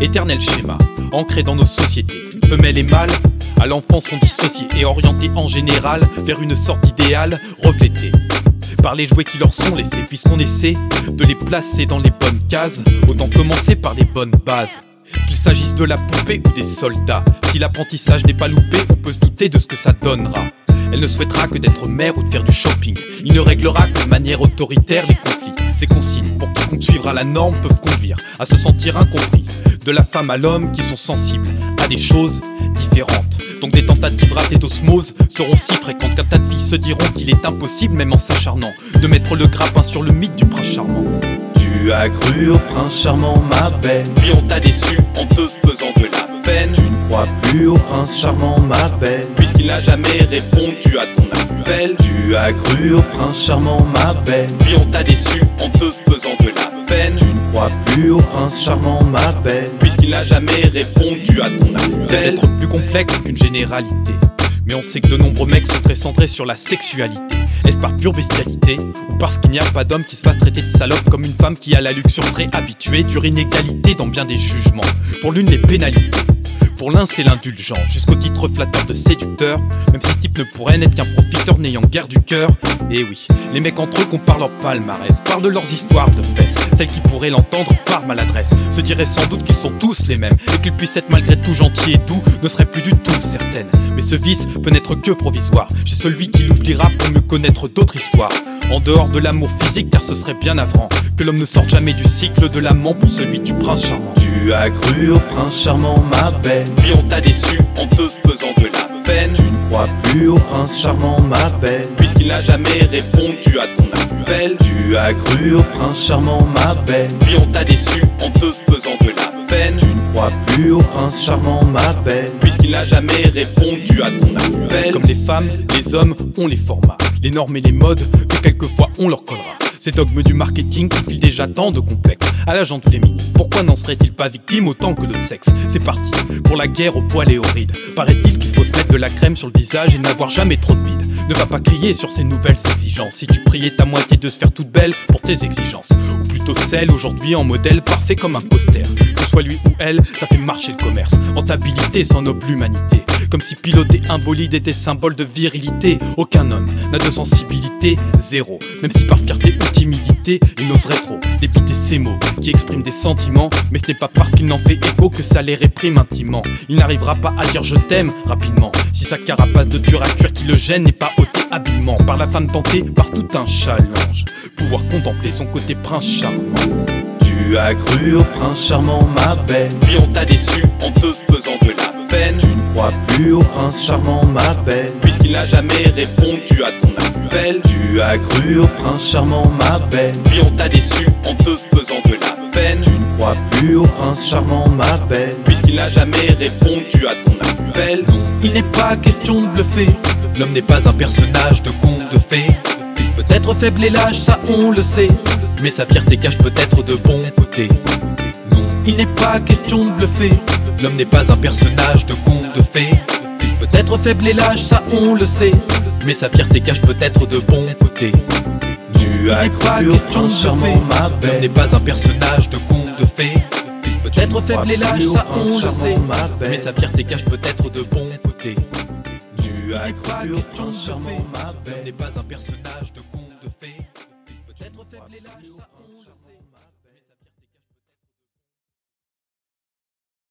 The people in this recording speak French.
éternel schéma, ancré dans nos sociétés. Femelles et mâles, à l'enfant sont dissociés et orientés en général vers une sorte d'idéal reflété par les jouets qui leur sont laissés. Puisqu'on essaie de les placer dans les bonnes cases, autant commencer par les bonnes bases. Qu'il s'agisse de la poupée ou des soldats, si l'apprentissage n'est pas loupé, on peut se douter de ce que ça donnera. Elle ne souhaitera que d'être mère ou de faire du shopping. Il ne réglera que de manière autoritaire les conflits. Ces consignes, pour quiconque suivra la norme, peuvent conduire à se sentir incompris. De la femme à l'homme qui sont sensibles à des choses différentes. Donc des tentatives ratées d'osmose seront si fréquentes qu'un tas de filles se diront qu'il est impossible, même en s'acharnant, de mettre le grappin sur le mythe du prince charmant. Tu as cru au prince charmant, ma belle, Puis on t'a déçu en te faisant de la peine. tu ne crois plus au prince charmant, ma belle, Puisqu'il n'a jamais répondu à ton appel. tu as cru au prince charmant, ma belle, Puis on t'a déçu en te faisant de la peine. tu ne crois plus au prince charmant, ma belle, Puisqu'il n'a jamais répondu à ton appel. C'est peut-être plus complexe qu'une généralité, mais on sait que de nombreux mecs sont très centrés sur la sexualité. Est-ce par pure bestialité, ou parce qu'il n'y a pas d'homme qui se fasse traiter de salope comme une femme qui à la luxure serait habituée? Dure inégalité dans bien des jugements, pour l'une les pénalités, pour l'un c'est l'indulgent, jusqu'au titre flatteur de séducteur. Même si ce type ne pourrait n'être qu'un profiteur n'ayant guère du cœur. Et oui, les mecs entre eux comparent leur palmarès, parlent de leurs histoires de fesses. Celles qui pourraient l'entendre par maladresse se diraient sans doute qu'ils sont tous les mêmes, et qu'ils puissent être malgré tout gentils et doux ne seraient plus du tout certaines. Mais ce vice peut n'être que provisoire chez celui qui l'oubliera pour mieux connaître d'autres histoires. En dehors de l'amour physique, car ce serait bien navrant que l'homme ne sorte jamais du cycle de l'amant pour celui du prince charmant. tu as cru au prince charmant, ma belle, Puis on t'a déçu en te faisant de la peine. tu ne crois plus au prince charmant, ma belle, Puisqu'il n'a jamais répondu à ton appel. tu as cru au prince charmant, ma belle, Puis on t'a déçu en te faisant de la peine. tu ne crois plus au prince charmant, ma belle, Puisqu'il n'a jamais répondu à ton appel. Comme les femmes, les hommes ont les formats, les normes et les modes que quelquefois on leur collera. Ces dogmes du marketing qui filent déjà tant de complexes à la jante féminine. Pourquoi n'en serait-il pas victime autant que d'autres sexes? C'est parti pour la guerre aux poils et aux rides. Paraît-il qu'il faut se mettre de la crème sur le visage et n'avoir jamais trop de bide. Ne va pas crier sur ces nouvelles exigences si tu priais ta moitié de se faire toute belle pour tes exigences. Ou plutôt celle aujourd'hui en modèle parfait comme un poster. Que ce soit lui ou elle, ça fait marcher le commerce. Rentabilité sans noble humanité. Comme si piloter un bolide était symbole de virilité. Aucun homme n'a de sensibilité, zéro. Même si par fierté ou timidité, il n'oserait trop débiter ces mots qui expriment des sentiments. Mais ce n'est pas parce qu'il n'en fait écho que ça les réprime intimement. Il n'arrivera pas à dire je t'aime rapidement si sa carapace de dur à cuire qui le gêne n'est pas ôtée habilement par la femme tentée par tout un challenge. Pouvoir contempler son côté prince charmant. tu as cru au prince charmant, ma belle, Puis on t'a déçu en te faisant de la peine. tu ne crois plus au prince charmant, ma belle, Puisqu'il n'a jamais répondu à ton appel. tu as cru au prince charmant, ma belle, Puis on t'a déçu en te faisant de la peine. tu ne crois plus au prince charmant, ma belle, Puisqu'il n'a jamais répondu à ton appel. Il n'est pas question de bluffer, l'homme n'est pas un personnage de conte de fées. Il peut être faible et lâche, ça on le sait, mais sa fierté cache peut-être de bons côtés. Non, il n'est pas question de bluffer, l'homme n'est pas un personnage de conte de fées. Il peut être faible et lâche, ça on le sait, mais sa fierté cache peut-être de bons côtés. tu as cru au prince charmant, ma L'homme n'est belle, pas un personnage de conte de fées. Il peut être faible et lâche, ça on le sait, mais sa fierté cache peut-être de bons côtés. tu as cru au prince charmant, ma L'homme belle, n'est pas un personnage de conte de fées. Il peut être faible et lâche, ça on le sait.